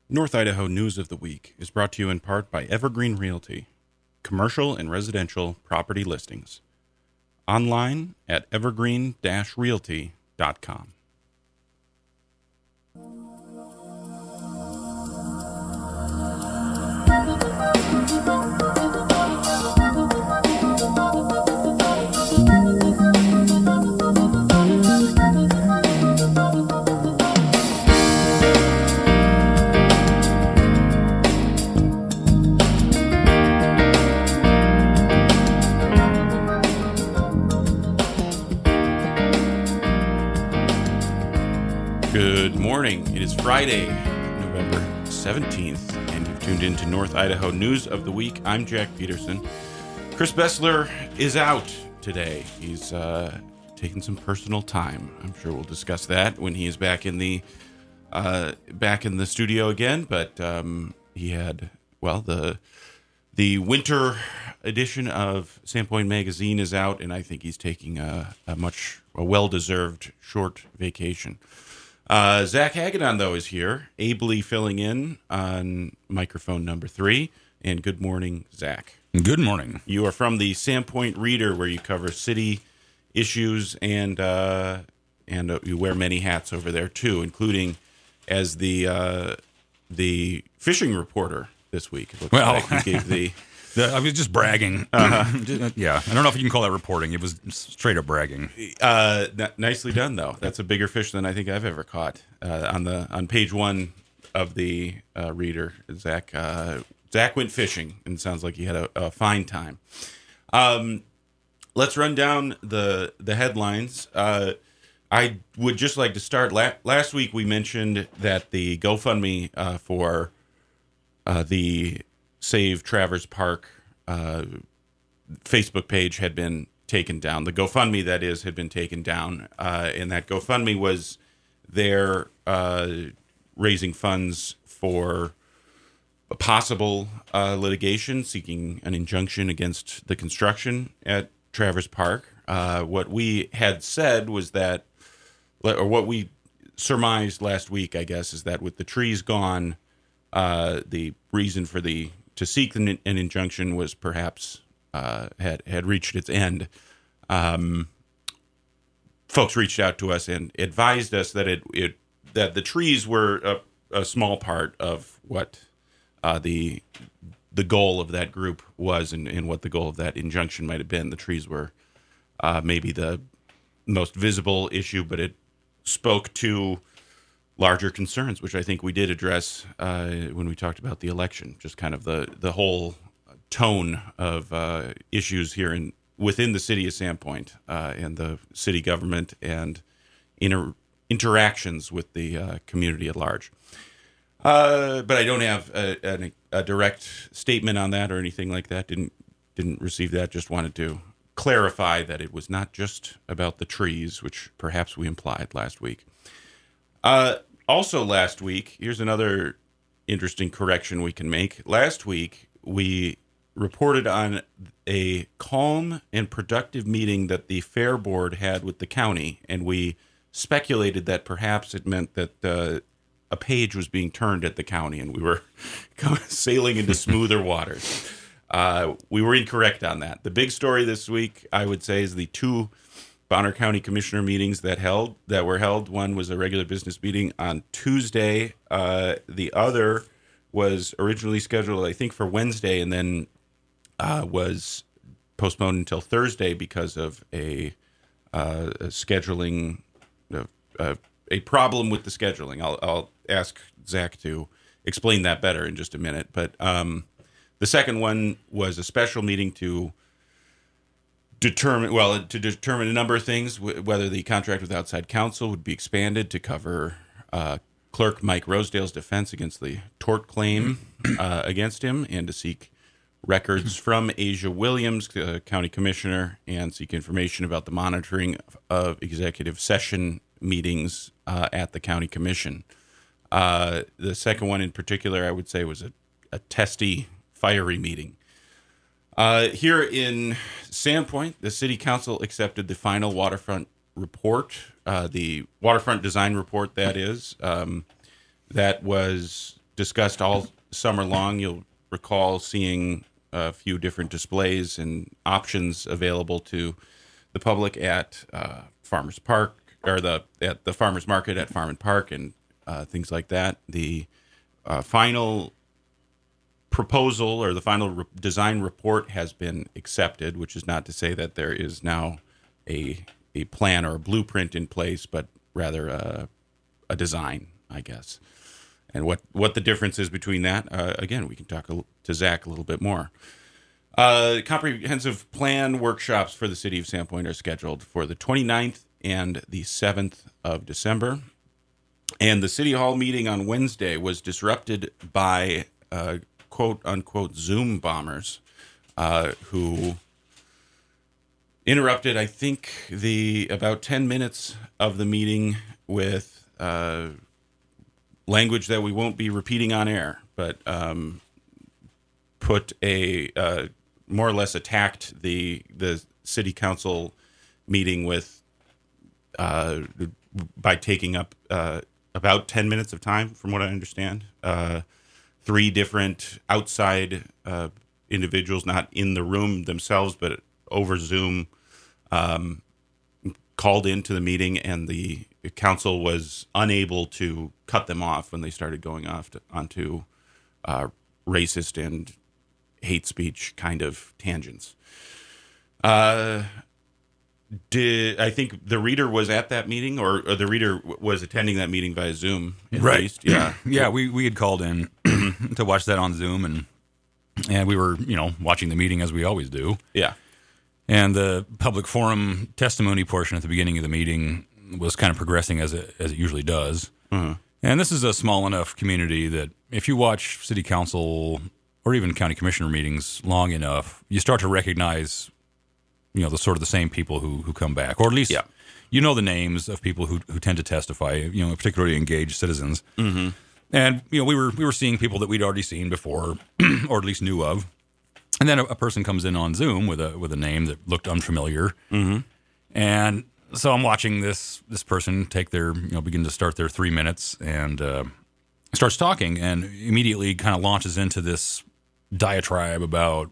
North Idaho News of the Week is brought to you in part by Evergreen Realty, commercial and residential property listings. Online at evergreen-realty.com. Good morning. It is Friday, November 17th, and you've tuned in to North Idaho News of the Week. I'm Jack Peterson. Chris Bessler is out today. He's taking some personal time. I'm sure we'll discuss that when he is back in the studio again. But he had, well, the winter edition of Sandpoint Magazine is out, and I think he's taking a well-deserved short vacation. Zach Hagedorn, though, is here, ably filling in on microphone number 3. And good morning, Zach. Good morning. You are from the Sandpoint Reader, where you cover city issues, and you wear many hats over there too, including as the fishing reporter this week. It looks like you gave the. I was just bragging. Yeah, I don't know if you can call that reporting. It was straight up bragging. Nicely done, though. That's a bigger fish than I think I've ever caught. On page 1 of the Reader, Zach went fishing, and it sounds like he had a fine time. Let's run down the headlines. I would just like to start. Last week we mentioned that the GoFundMe for the Save Travers Park Facebook page had been taken down. The GoFundMe, that is, had been taken down, and that GoFundMe was there raising funds for a possible litigation, seeking an injunction against the construction at Travers Park. What we had said was that, or what we surmised last week, I guess, is that with the trees gone, the reason for to seek an injunction was perhaps had reached its end. Folks reached out to us and advised us that that the trees were a small part of what the goal of that group was, and what the goal of that injunction might have been. The trees were maybe the most visible issue, but it spoke to larger concerns, which I think we did address when we talked about the election, just kind of the whole tone of issues here within the city of Sandpoint and the city government and interactions with the community at large. But I don't have a direct statement on that or anything like that. Didn't receive that. Just wanted to clarify that it was not just about the trees, which perhaps we implied last week. Also last week, here's another interesting correction we can make. Last week, we reported on a calm and productive meeting that the Fair Board had with the county, and we speculated that perhaps it meant that a page was being turned at the county, and we were sailing into smoother waters. We were incorrect on that. The big story this week, I would say, is the 2 Bonner County Commissioner meetings that were held. One was a regular business meeting on Tuesday. The other was originally scheduled, I think, for Wednesday, and then was postponed until Thursday because of a scheduling, a problem with the scheduling. I'll ask Zach to explain that better in just a minute. But the second one was a special meeting to determine a number of things, whether the contract with outside counsel would be expanded to cover Clerk Mike Rosedale's defense against the tort claim against him, and to seek records from Asia Williams, county commissioner, and seek information about the monitoring of executive session meetings at the county commission. The second one in particular, I would say, was a testy, fiery meeting. Here in Sandpoint, the city council accepted the final waterfront report, the waterfront design report, that is, that was discussed all summer long. You'll recall seeing a few different displays and options available to the public at Farmers Park, or at the Farmers Market at Farm and Park, and things like that. The final proposal, or the final design report, has been accepted, which is not to say that there is now a plan or a blueprint in place, but rather a design, I guess. And what the difference is between that, again, we can talk to Zach a little bit more. Comprehensive plan workshops for the city of Sandpoint are scheduled for the 29th and the 7th of December. And the City Hall meeting on Wednesday was disrupted by quote-unquote Zoom bombers who interrupted, I think, about 10 minutes of the meeting with language that we won't be repeating on air, but put more or less attacked the city council meeting with by taking up about 10 minutes of time, from what I understand. 3 different outside individuals, not in the room themselves, but over Zoom, called into the meeting, and the council was unable to cut them off when they started going off onto racist and hate speech kind of tangents. I think the reader was at that meeting, or the reader was attending that meeting via Zoom, at least. Yeah. Yeah, we had called in to watch that on Zoom, and we were, watching the meeting as we always do. Yeah. And the public forum testimony portion at the beginning of the meeting was kind of progressing as it usually does. Mm-hmm. And this is a small enough community that if you watch city council or even county commissioner meetings long enough, you start to recognize, the sort of the same people who come back, or at least the names of people who tend to testify, particularly engaged citizens. Mm-hmm. And we were seeing people that we'd already seen before, or at least knew of. And then a person comes in on Zoom with a name that looked unfamiliar. Mm-hmm. And so I'm watching this person take begin to start their 3 minutes, and starts talking, and immediately kind of launches into this diatribe about,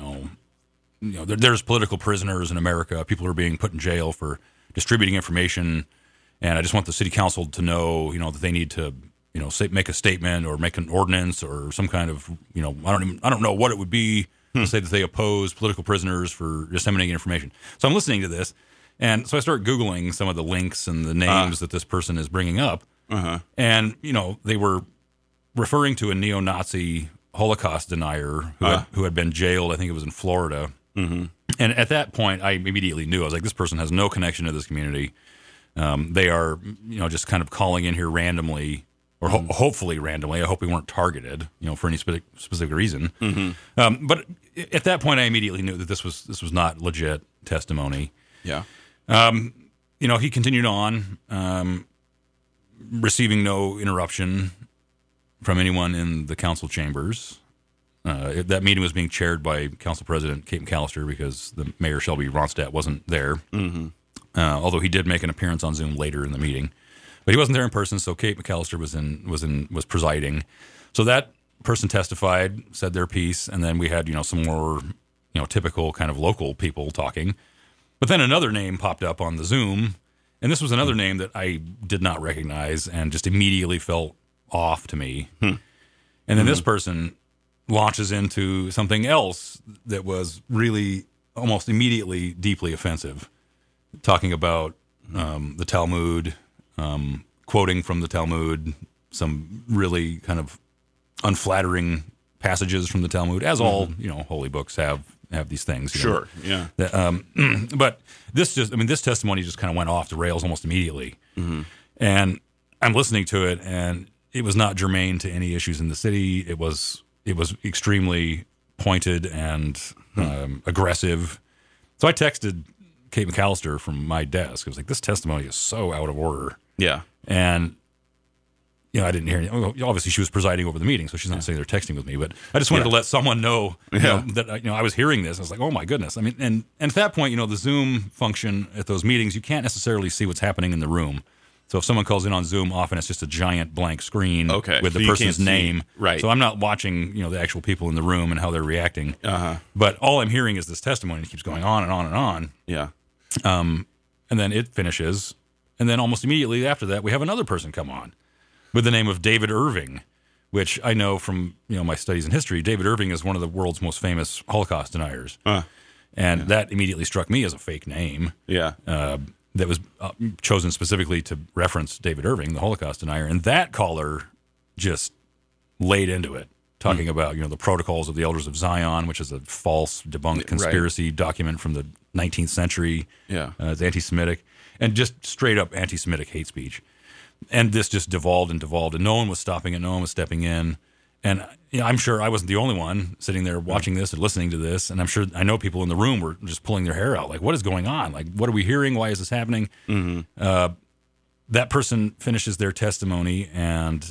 there's political prisoners in America. People are being put in jail for distributing information. And I just want the city council to know, that they need to, make a statement or make an ordinance or some kind of, I don't know what it would be to say that they oppose political prisoners for disseminating information. So I'm listening to this. And so I start Googling some of the links and the names that this person is bringing up. Uh-huh. And, they were referring to a neo-Nazi Holocaust denier who had been jailed. I think it was in Florida. Mm-hmm. And at that point, I immediately knew. I was like, this person has no connection to this community. They are, just kind of calling in here randomly, or hopefully randomly. I hope we weren't targeted, for any specific reason. Mm-hmm. But at that point, I immediately knew that this was not legit testimony. Yeah. He continued on, receiving no interruption from anyone in the council chambers. That meeting was being chaired by Council President Kate McAllister because the Mayor Shelby Ronstadt wasn't there. Mm-hmm. Although he did make an appearance on Zoom later in the meeting, but he wasn't there in person. So Kate McAllister was presiding. So that person testified, said their piece, and then we had some more typical kind of local people talking. But then another name popped up on the Zoom, and this was another name that I did not recognize and just immediately felt off to me. And then this person launches into something else that was really almost immediately deeply offensive, talking about the Talmud, quoting from the Talmud, some really kind of unflattering passages from the Talmud, as all holy books have these things. Sure, yeah. But this testimony just kind of went off the rails almost immediately. Mm-hmm. And I'm listening to it, and it was not germane to any issues in the city. It was extremely pointed and aggressive. So I texted Kate McAllister from my desk. I was like, this testimony is so out of order. Yeah. And I didn't hear any. Obviously, she was presiding over the meeting, so she's not sitting there texting with me. But I just wanted to let someone know, that I was hearing this. I was like, oh my goodness. I mean, and at that point, the Zoom function at those meetings, you can't necessarily see what's happening in the room. So if someone calls in on Zoom, often it's just a giant blank screen Okay. with So the you person's can't see- name. right. So I'm not watching, the actual people in the room and how they're reacting. But all I'm hearing is this testimony. It keeps going on and on and on. Yeah. And then it finishes. And then almost immediately after that, we have another person come on with the name of David Irving, which I know from, my studies in history. David Irving is one of the world's most famous Holocaust deniers. And that immediately struck me as a fake name. Yeah. That was chosen specifically to reference David Irving, the Holocaust denier. And that caller just laid into it, talking about, the Protocols of the Elders of Zion, which is a false, debunked conspiracy document from the 19th century. Yeah. It's anti-Semitic, and just straight up anti-Semitic hate speech. And this just devolved, and no one was stopping it. No one was stepping in. And I'm sure I wasn't the only one sitting there watching this and listening to this. And I know people in the room were just pulling their hair out. Like, what is going on? Like, what are we hearing? Why is this happening? That person finishes their testimony and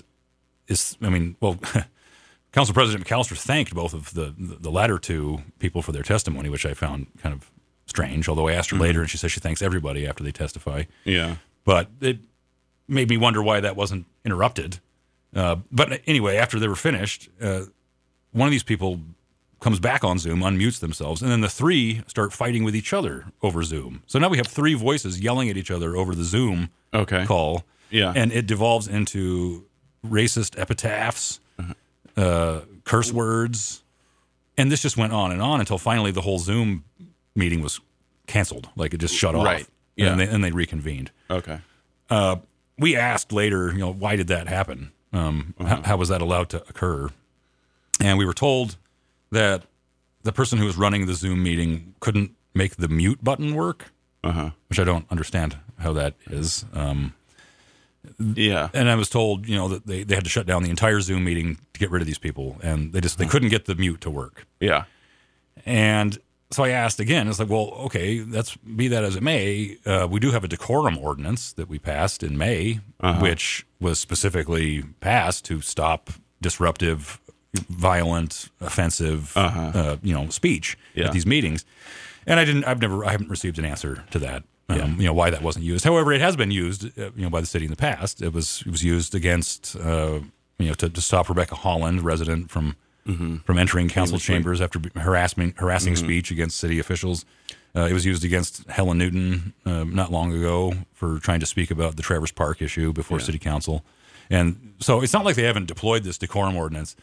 Council President McAllister thanked both of the latter two people for their testimony, which I found kind of strange. Although I asked her later and she says she thanks everybody after they testify. Yeah. But it made me wonder why that wasn't interrupted. But anyway, after they were finished, one of these people comes back on Zoom, unmutes themselves, and then the three start fighting with each other over Zoom. So now we have three voices yelling at each other over the Zoom call. Yeah. And it devolves into racist epitaphs, curse words, and this just went on and on until finally the whole Zoom meeting was canceled. Like, it just shut off. Right. Yeah. And they reconvened. Okay. We asked later, why did that happen? How was that allowed to occur? And we were told that the person who was running the Zoom meeting couldn't make the mute button work, which I don't understand how that is. Yeah. And I was told, that they had to shut down the entire Zoom meeting to get rid of these people, and they couldn't get the mute to work. Yeah. And so I asked again. It's like, well, okay, be that as it may. We do have a decorum ordinance that we passed in May, which was specifically passed to stop disruptive, violent, offensive, speech at these meetings. And I haven't received an answer to that. Why that wasn't used. However, it has been used, by the city in the past. It was used against, to stop Rebecca Holland, resident from entering council chambers after harassing speech against city officials. It was used against Helen Newton not long ago for trying to speak about the Travers Park issue before city council. And so it's not like they haven't deployed this decorum ordinance.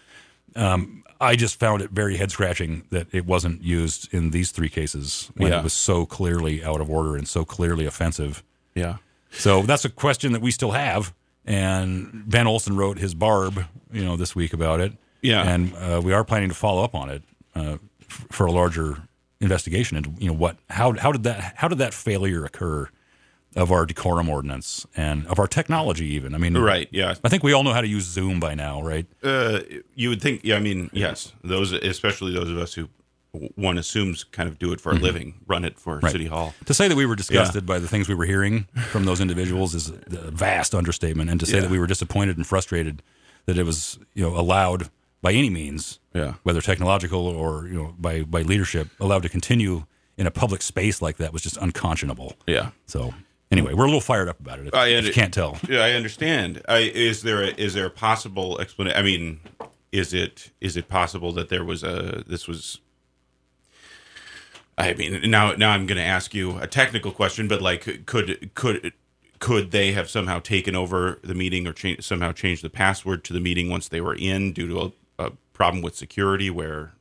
I just found it very head-scratching that it wasn't used in these three cases when it was so clearly out of order and so clearly offensive. Yeah. So that's a question that we still have. And Ben Olson wrote his Barb, this week about it. Yeah. And we are planning to follow up on it for a larger investigation into how did that failure occur of our decorum ordinance and of our technology even. I mean, right, yeah. I think we all know how to use Zoom by now, right? You would think, yes. Especially those of us who one assumes kind of do it for a living, run it for City Hall. To say that we were disgusted by the things we were hearing from those individuals is a vast understatement. And to say that we were disappointed and frustrated that it was, allowed by any means, whether technological or, by leadership, allowed to continue in a public space like that was just unconscionable. Yeah. So anyway, we're a little fired up about it. If you can't tell. Yeah, I understand. Is there a possible explanation? I mean, is it possible that there was this was? I mean, now I'm going to ask you a technical question, but like, could they have somehow taken over the meeting or somehow changed the password to the meeting once they were in due to a problem with security where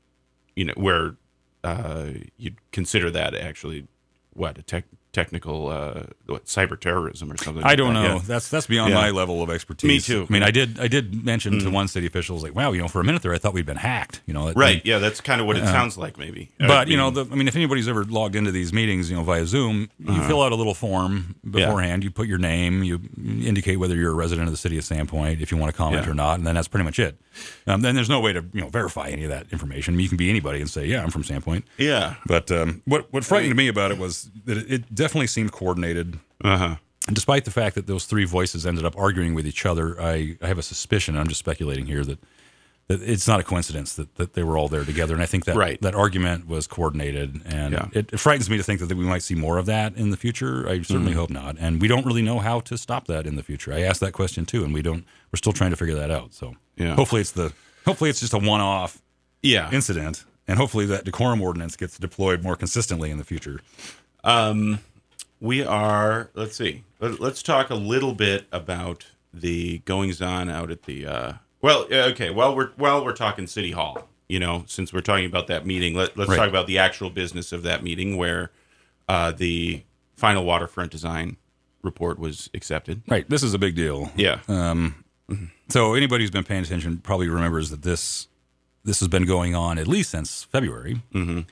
you'd consider that actually technical cyber terrorism or something? I don't know. Yeah. That's beyond my level of expertise. Me too. I mean, I did mention to one city officials like, wow, for a minute there I thought we'd been hacked. Right. Yeah, that's kind of what it sounds like maybe. But if anybody's ever logged into these meetings, via Zoom, you fill out a little form beforehand. You put your name, you indicate whether you're a resident of the city of Sandpoint, if you want to comment or not, and then that's pretty much it. Then there's no way to verify any of that information. You can be anybody and say, yeah, I'm from Sandpoint. Yeah. But what frightened me about it was that it definitely seemed coordinated. And despite the fact that those three voices ended up arguing with each other, I have a suspicion, I'm just speculating here, that it's not a coincidence that they were all there together. And I think that that argument was coordinated, and it frightens me to think that we might see more of that in the future. I certainly hope not. And we don't really know how to stop that in the future. I asked that question too, and we're still trying to figure that out. So hopefully it's just a one-off incident, and hopefully that decorum ordinance gets deployed more consistently in the future. Let's talk a little bit about the goings on out at the while we're talking City Hall, since we're talking about that meeting, let's talk about the actual business of that meeting, where the final waterfront design report was accepted. Right. This is a big deal. Yeah. So anybody who's been paying attention probably remembers that this has been going on at least since February.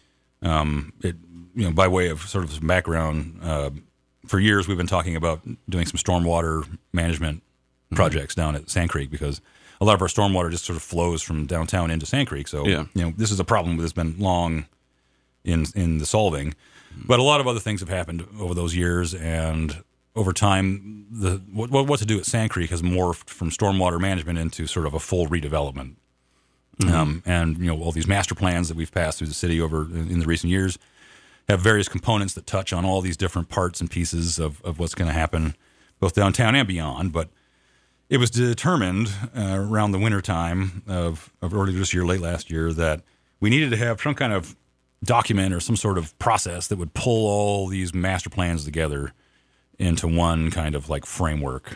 Mm-hmm. By way of sort of some background, for years we've been talking about doing some stormwater management projects down at Sand Creek, because a lot of our stormwater just sort of flows from downtown into Sand Creek. So, this is a problem that's been long in the solving. But a lot of other things have happened over those years, and over time, what to do at Sand Creek has morphed from stormwater management into sort of a full redevelopment. Mm-hmm. And all these master plans that we've passed through the city over in the recent years have various components that touch on all these different parts and pieces of what's going to happen, both downtown and beyond. But it was determined around the wintertime of earlier this year, late last year, that we needed to have some kind of document or some sort of process that would pull all these master plans together into one kind of like framework.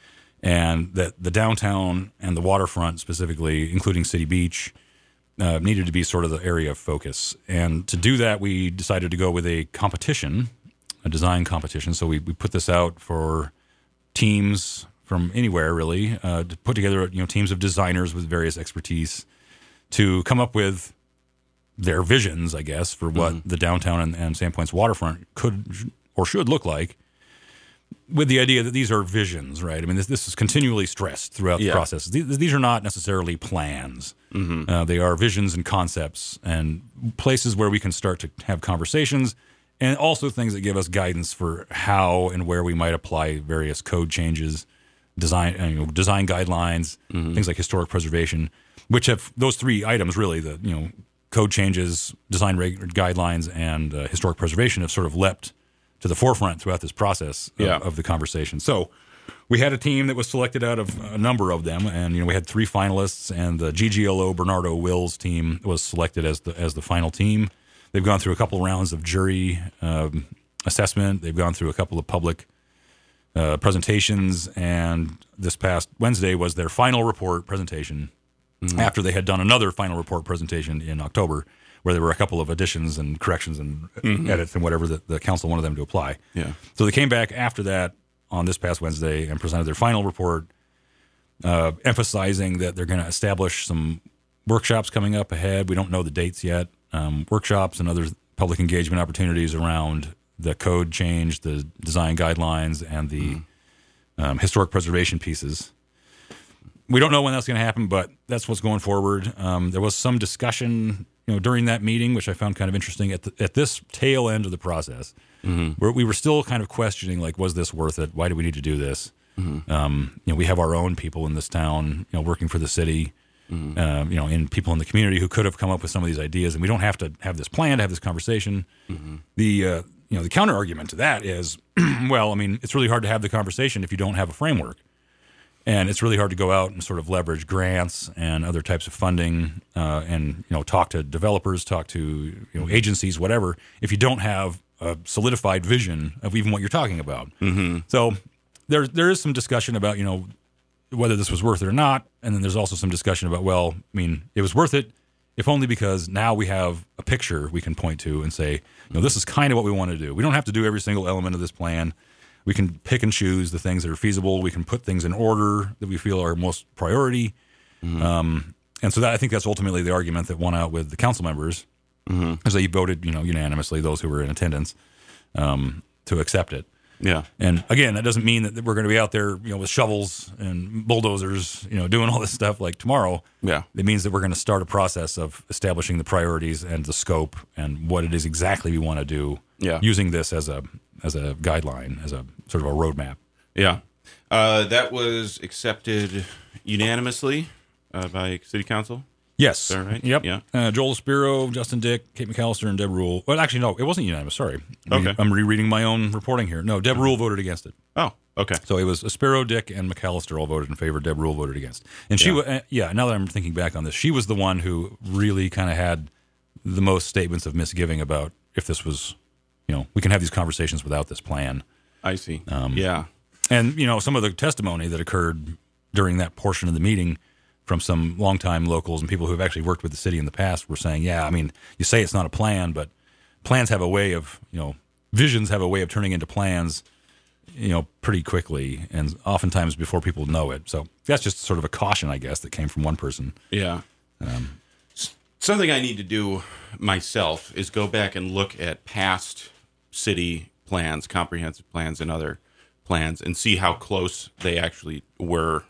And that the downtown and the waterfront specifically, including City Beach, needed to be sort of the area of focus. And to do that, we decided to go with a competition, a design competition. So we put this out for teams from anywhere, really, to put together teams of designers with various expertise to come up with their visions, I guess, for what the downtown and Sandpoint's waterfront could or should look like, with the idea that these are visions, right? I mean, this is continually stressed throughout the process. These are not necessarily plans. Mm-hmm. They are visions and concepts and places where we can start to have conversations, and also things that give us guidance for how and where we might apply various code changes, design guidelines, things like historic preservation, which have those three items really, the code changes, design guidelines, and historic preservation have sort of leapt to the forefront throughout this process of the conversation. So we had a team that was selected out of a number of them, and we had three finalists, and the GGLO Bernardo Wills team was selected as the final team. They've gone through a couple of rounds of jury assessment. They've gone through a couple of public presentations, and this past Wednesday was their final report presentation after they had done another final report presentation in October, where there were a couple of additions and corrections and edits and whatever that the council wanted them to apply. Yeah. So they came back after that on this past Wednesday and presented their final report, emphasizing that they're going to establish some workshops coming up ahead. We don't know the dates yet. Workshops and other public engagement opportunities around the code change, the design guidelines, and the historic preservation pieces. We don't know when that's going to happen, but that's what's going forward. There was some discussion during that meeting, which I found kind of interesting at this tail end of the process, where we were still kind of questioning, like, was this worth it? Why do we need to do this? We have our own people in this town, working for the city, and people in the community who could have come up with some of these ideas, and we don't have to have this plan to have this conversation. The counter argument to that is, well, I mean, it's really hard to have the conversation if you don't have a framework. And it's really hard to go out and sort of leverage grants and other types of funding, and talk to developers, talk to agencies, whatever, if you don't have a solidified vision of even what you're talking about. So there is some discussion about whether this was worth it or not, and then there's also some discussion about, well, I mean, it was worth it, if only because now we have a picture we can point to and say, this is kind of what we want to do. We don't have to do every single element of this plan. We can pick and choose the things that are feasible. We can put things in order that we feel are most priority. And so I think that's ultimately the argument that won out with the council members, as they voted, unanimously, those who were in attendance, to accept it. Yeah. And again, that doesn't mean that we're going to be out there, with shovels and bulldozers, doing all this stuff like tomorrow. Yeah. It means that we're going to start a process of establishing the priorities and the scope and what it is exactly we want to do. Yeah. Using this as a guideline, as a sort of a roadmap. Yeah. That was accepted unanimously. by City Council? Yes. Is that right? Yep. Yeah. Joel Spiro, Justin Dick, Kate McAllister, and Deb Rule. Well, actually, no, it wasn't unanimous. Sorry. Okay. I'm rereading my own reporting here. No, Deb Rule voted against it. Oh, okay. So it was Spiro, Dick, and McAllister all voted in favor. Deb Rule voted against. And she, now that I'm thinking back on this, she was the one who really kind of had the most statements of misgiving about if this was, we can have these conversations without this plan. I see. Yeah. And, some of the testimony that occurred during that portion of the meeting from some longtime locals and people who have actually worked with the city in the past were saying, you say it's not a plan, but plans have a way of, visions have a way of turning into plans, pretty quickly and oftentimes before people know it. So that's just sort of a caution, I guess, that came from one person. Yeah. Something I need to do myself is go back and look at past city plans, comprehensive plans, and other plans and see how close they actually were,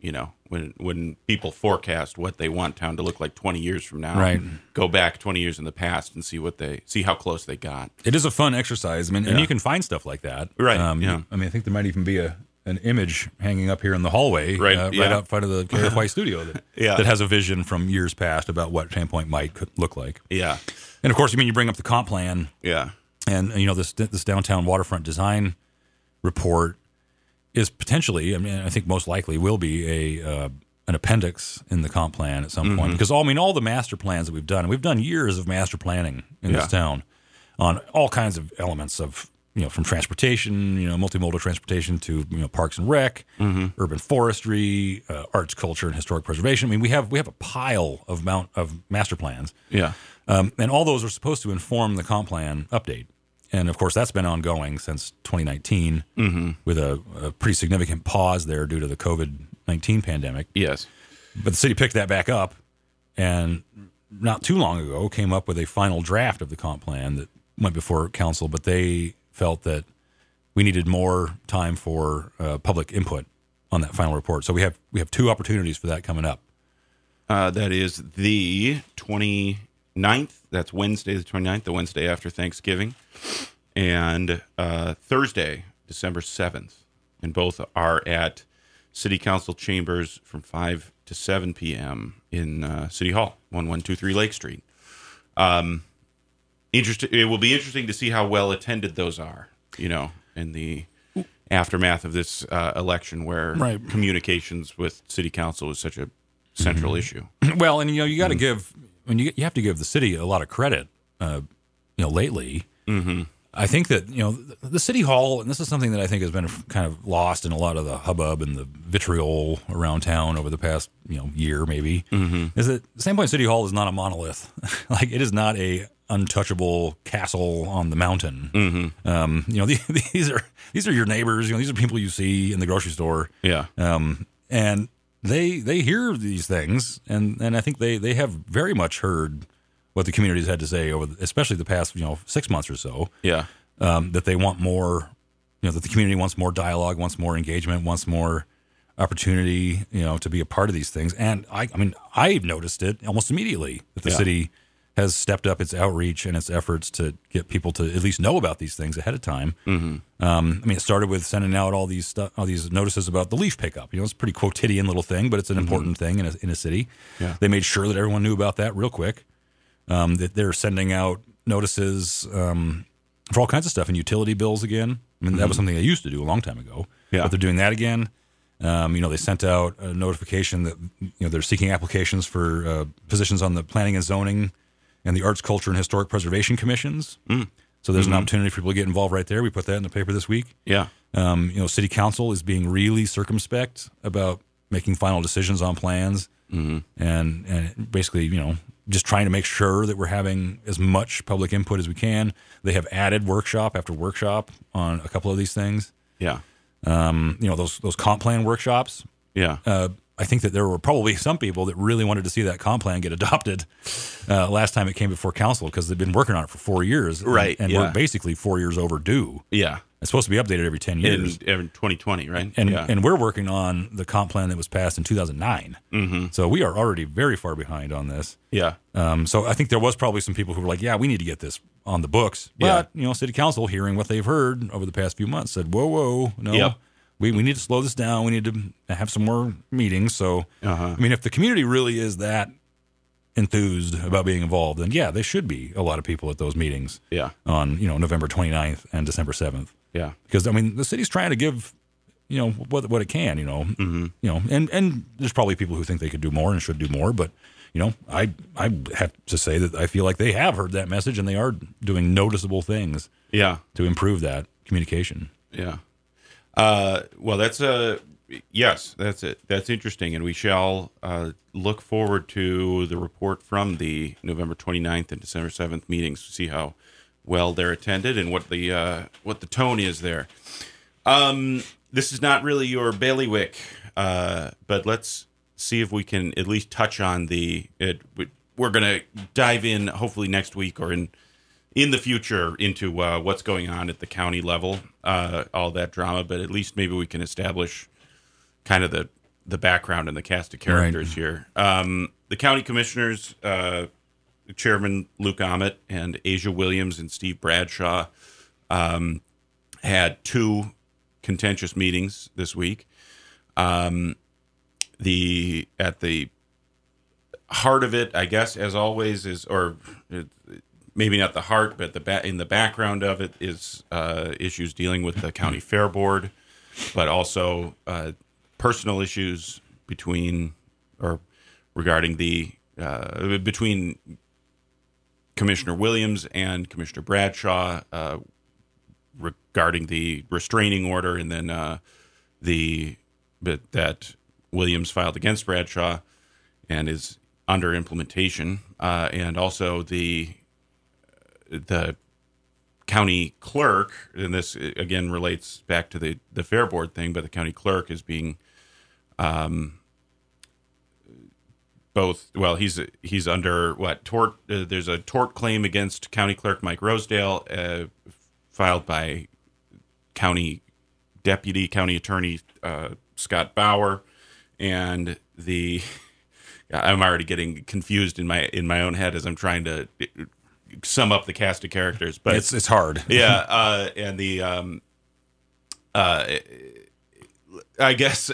when people forecast what they want town to look like 20 years from now. Right. Go back 20 years in the past and see how close they got. It is a fun exercise. And you can find stuff like that. Right. Yeah. I think there might even be an image hanging up here in the hallway, right outside of the KFY studio that has a vision from years past about what Sandpoint might look like. Yeah. And of course, you bring up the comp plan. Yeah. And, this downtown waterfront design report is potentially, I think most likely will be an appendix in the comp plan at some point. Because, all the master plans that we've done years of master planning in this town on all kinds of elements of, from transportation, multimodal transportation to, parks and rec, urban forestry, arts, culture, and historic preservation. We have a pile of master plans. Yeah. And all those are supposed to inform the comp plan update. And, of course, that's been ongoing since 2019 with a pretty significant pause there due to the COVID-19 pandemic. Yes. But the city picked that back up and not too long ago came up with a final draft of the comp plan that went before council, but they felt that we needed more time for public input on that final report. So we have two opportunities for that coming up. That is the 29th. That's Wednesday the 29th, the Wednesday after Thanksgiving, and Thursday, December 7th. And both are at City Council chambers from 5 to 7 p.m. in City Hall, 1123 Lake Street. It will be interesting to see how well attended those are, in the aftermath of this election where communications with City Council is such a central issue. Well, and, you got to give... you have to give the city a lot of credit, lately. I think that, the city hall, and this is something that I think has been kind of lost in a lot of the hubbub and the vitriol around town over the past, year maybe, is that Sandpoint City Hall is not a monolith. Like, it is not a untouchable castle on the mountain. These are your neighbors. These are people you see in the grocery store. Yeah. And they hear these things, and I think they have very much heard what the community's had to say over, especially the past 6 months or so. Yeah, that they want more, that the community wants more dialogue, wants more engagement, wants more opportunity, to be a part of these things. And I've noticed it almost immediately that the city has stepped up its outreach and its efforts to get people to at least know about these things ahead of time. It started with sending out all these notices about the leaf pickup. It's a pretty quotidian little thing, but it's an important thing in a city. Yeah. They made sure that everyone knew about that real quick. That they're sending out notices for all kinds of stuff and utility bills again. That was something they used to do a long time ago. Yeah. But they're doing that again. They sent out a notification that they're seeking applications for positions on the planning and zoning and the Arts, Culture, and Historic Preservation Commissions. So there's an opportunity for people to get involved right there. We put that in the paper this week. Yeah. City Council is being really circumspect about making final decisions on plans and basically, just trying to make sure that we're having as much public input as we can. They have added workshop after workshop on a couple of these things. Yeah. Those comp plan workshops. Yeah. I think that there were probably some people that really wanted to see that comp plan get adopted last time it came before council because they've been working on it for 4 years. Right. And we're basically 4 years overdue. Yeah. It's supposed to be updated every 10 years. In 2020, right? And we're working on the comp plan that was passed in 2009. So we are already very far behind on this. Yeah. So I think there was probably some people who were like, we need to get this on the books. But, city council, hearing what they've heard over the past few months, said, whoa, no. Yep. we need to slow this down. We need to have some more meetings. So, I mean, if the community really is that enthused about being involved, then yeah, they should be a lot of people at those meetings. Yeah. On November 29th and December 7th. Yeah. Because I mean, the city's trying to give what it can. And there's probably people who think they could do more and should do more, but. I have to say that I feel like they have heard that message and they are doing noticeable things to improve that communication. Yeah. Well, that's yes, that's it. That's interesting. And we shall look forward to the report from the November 29th and December 7th meetings to see how well they're attended and what the tone is there. This is not really your bailiwick, but let's see if we can at least touch on we're going to dive in hopefully next week or in the future into what's going on at the county level, all that drama, but at least maybe we can establish kind of the background and the cast of characters here. The county commissioners, Chairman Luke Amitt and Asia Williams and Steve Bradshaw had two contentious meetings this week. At the heart of it, I guess, as always, maybe not the heart, but in the background of it is issues dealing with the county fair board, but also personal issues regarding between Commissioner Williams and Commissioner Bradshaw regarding the restraining order, and then that Williams filed against Bradshaw and is under implementation, and also the county clerk, and this again relates back to the fair board thing, but the county clerk is being he's under tort. There's a tort claim against county clerk Mike Rosedale, filed by county attorney Scott Bauer. And I'm already getting confused in my own head as I'm trying to sum up the cast of characters, but it's hard. Yeah, and the I guess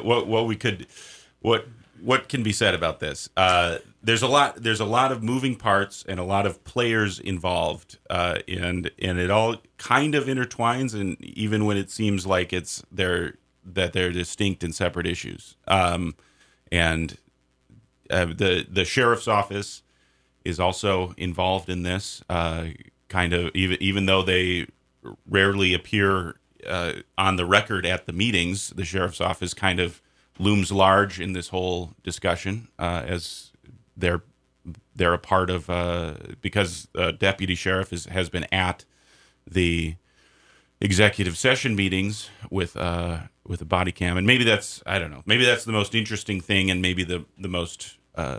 what can be said about this? There's a lot of moving parts and a lot of players involved, and it all kind of intertwines, and even when it seems like they're distinct and separate issues. And the sheriff's office is also involved in this, kind of, even though they rarely appear on the record at the meetings. The sheriff's office kind of looms large in this whole discussion, as they're a part of, because deputy sheriff has been at the executive session meetings with a body cam, and maybe that's, I don't know, maybe that's the most interesting thing, and maybe the most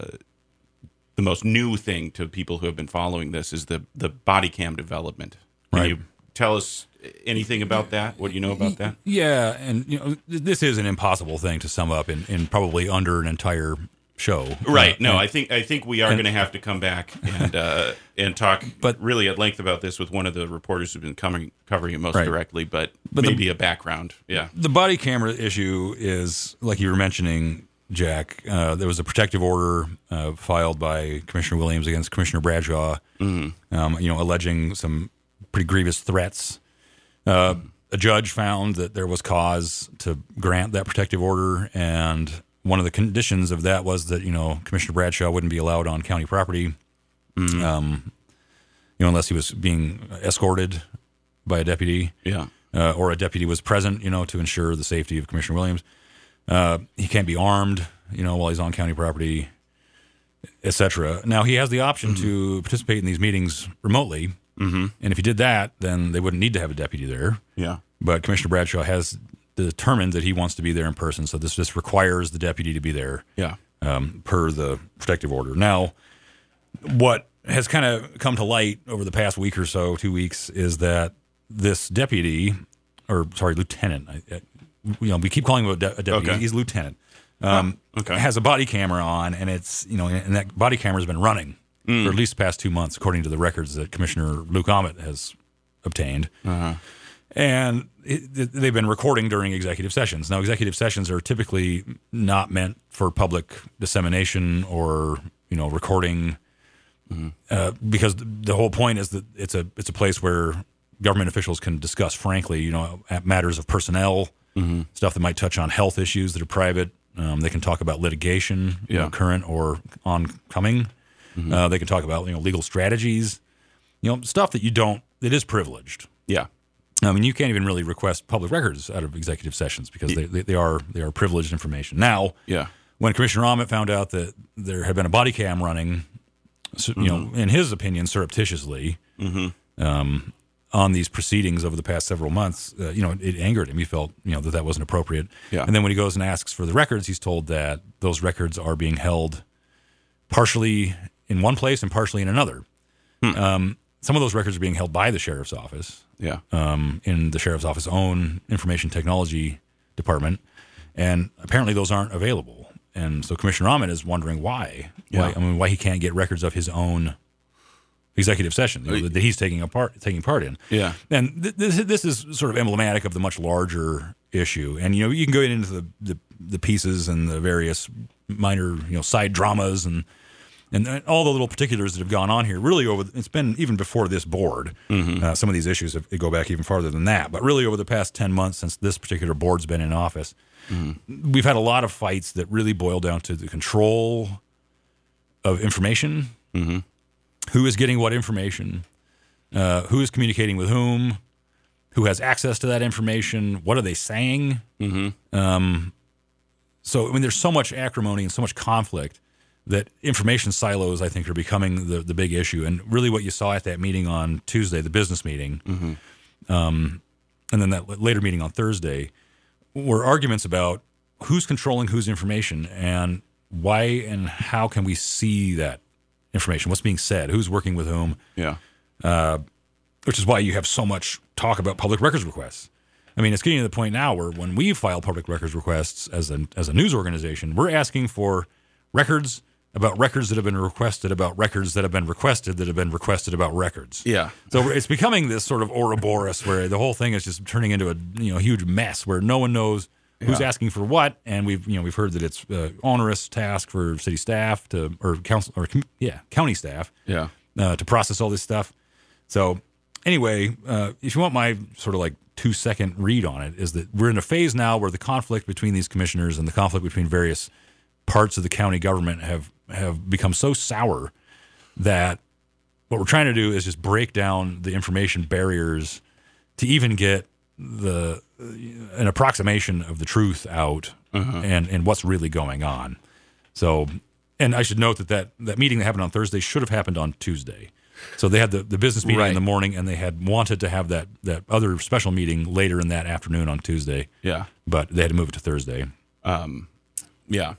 new thing to people who have been following this is the body cam development. Can you tell us anything about that? What do you know about that? Yeah, and this is an impossible thing to sum up in probably under an entire show. Right. No, I think we are going to have to come back and talk really at length about this with one of the reporters who've been covering it most directly, but maybe a background. Yeah. The body camera issue is, like you were mentioning, Jack, there was a protective order filed by Commissioner Williams against Commissioner Bradshaw, alleging some pretty grievous threats. A judge found that there was cause to grant that protective order, and one of the conditions of that was that, Commissioner Bradshaw wouldn't be allowed on county property, unless he was being escorted by a deputy, or a deputy was present, to ensure the safety of Commissioner Williams. He can't be armed, while he's on county property, etc. Now, he has the option to participate in these meetings remotely, and if he did that, then they wouldn't need to have a deputy there. Yeah. But Commissioner Bradshaw has determined that he wants to be there in person, so this just requires the deputy to be there. Yeah. Per the protective order. Now, what has kind of come to light over the past week or so, 2 weeks, is that this lieutenant. We keep calling him a deputy. Okay. He's a lieutenant. Has a body camera on, and it's and that body camera has been running for at least the past 2 months, according to the records that Commissioner Luke Amitt has obtained. And they've been recording during executive sessions. Now, executive sessions are typically not meant for public dissemination or recording, because the whole point is that it's a place where government officials can discuss frankly, matters of personnel, stuff that might touch on health issues that are private. They can talk about litigation, current or oncoming. They can talk about legal strategies, stuff that is privileged. Yeah. I mean, you can't even really request public records out of executive sessions because they are privileged information. Now, when Commissioner Ahmet found out that there had been a body cam running, in his opinion, surreptitiously on these proceedings over the past several months, it angered him. He felt that wasn't appropriate. Yeah. And then when he goes and asks for the records, he's told that those records are being held partially in one place and partially in another. Some of those records are being held by the sheriff's office. Yeah. In the sheriff's office own information technology department, and apparently those aren't available. And so Commissioner Ahmet is wondering why. Yeah. Why he can't get records of his own executive session that he's taking part in. Yeah. And this is sort of emblematic of the much larger issue. And you can go into the pieces and the various minor side dramas and all the little particulars that have gone on here, really it's been even before this board. Some of these issues go back even farther than that. But really over the past 10 months since this particular board's been in office, we've had a lot of fights that really boil down to the control of information, who is getting what information, who is communicating with whom, who has access to that information, what are they saying. So, there's so much acrimony and so much conflict that information silos, I think, are becoming the big issue. And really what you saw at that meeting on Tuesday, the business meeting, and then that later meeting on Thursday, were arguments about who's controlling whose information and why and how can we see that information, what's being said, who's working with whom. Yeah. Which is why you have so much talk about public records requests. It's getting to the point now where when we file public records requests as a news organization, we're asking for records about records that have been requested about records that have been requested about records. Yeah. So it's becoming this sort of Ouroboros where the whole thing is just turning into a huge mess where no one knows who's asking for what, and we've heard that it's onerous task for city staff county staff to process all this stuff. So anyway, if you want my sort of like 2-second read on it, is that we're in a phase now where the conflict between these commissioners and the conflict between various parts of the county government have become so sour that what we're trying to do is just break down the information barriers to even get an approximation of the truth out and what's really going on. So, and I should note that meeting that happened on Thursday should have happened on Tuesday. So they had the business meeting in the morning, and they had wanted to have that other special meeting later in that afternoon on Tuesday. Yeah. But they had to move it to Thursday. Yeah.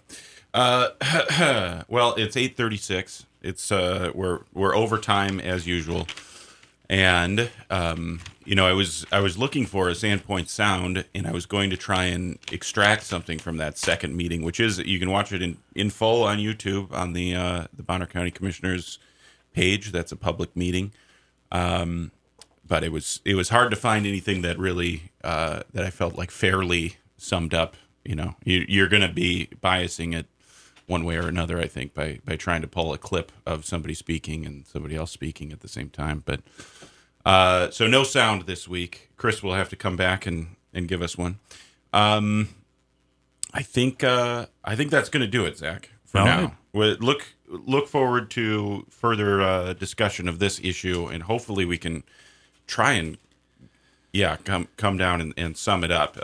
Well, it's 8:36. It's we're overtime as usual, and I was looking for a Sandpoint sound, and I was going to try and extract something from that second meeting, which is you can watch it in full on YouTube on the Bonner County Commissioners page. That's a public meeting, but it was hard to find anything that really that I felt like fairly summed up. You're going to be biasing it one way or another, I think, by trying to pull a clip of somebody speaking and somebody else speaking at the same time. But so no sound this week. Chris will have to come back and give us one. I think that's going to do it, Zach, for now. Right. Look forward to further discussion of this issue, and hopefully we can try and come down and sum it up.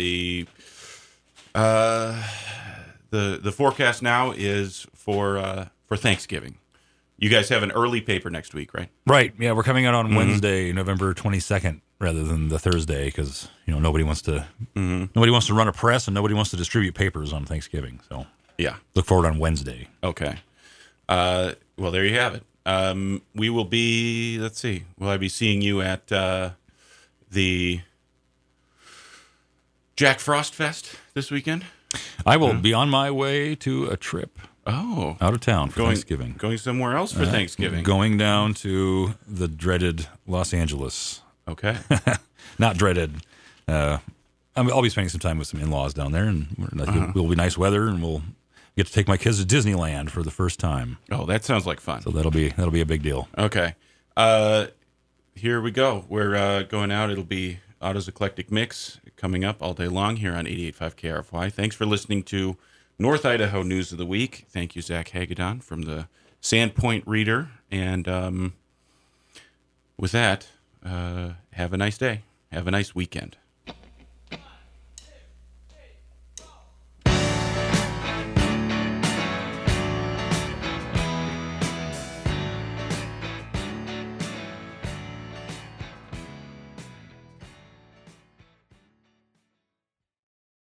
The forecast now is for Thanksgiving. You guys have an early paper next week, right? Right. Yeah, we're coming out on Wednesday, November 22nd, rather than the Thursday, because nobody wants to run a press and nobody wants to distribute papers on Thanksgiving. So look forward on Wednesday. Okay. Well, there you have it. We will be. Let's see. Will I be seeing you at the Jack Frost Fest this weekend? I will be on my way to a trip. Oh, out of town for Thanksgiving. Going somewhere else for Thanksgiving. Going down to the dreaded Los Angeles Okay. Not dreaded. I'll be spending some time with some in-laws down there, and it'll be nice weather, and we'll get to take my kids to Disneyland for the first time. Oh, that sounds like fun. So that'll be a big deal. Okay. Here we go. We're going out. It'll be Otto's Eclectic Mix coming up all day long here on 88.5 KRFY. Thanks for listening to North Idaho News of the Week. Thank you, Zach Hagedorn from the Sandpoint Reader. And with that, have a nice day. Have a nice weekend.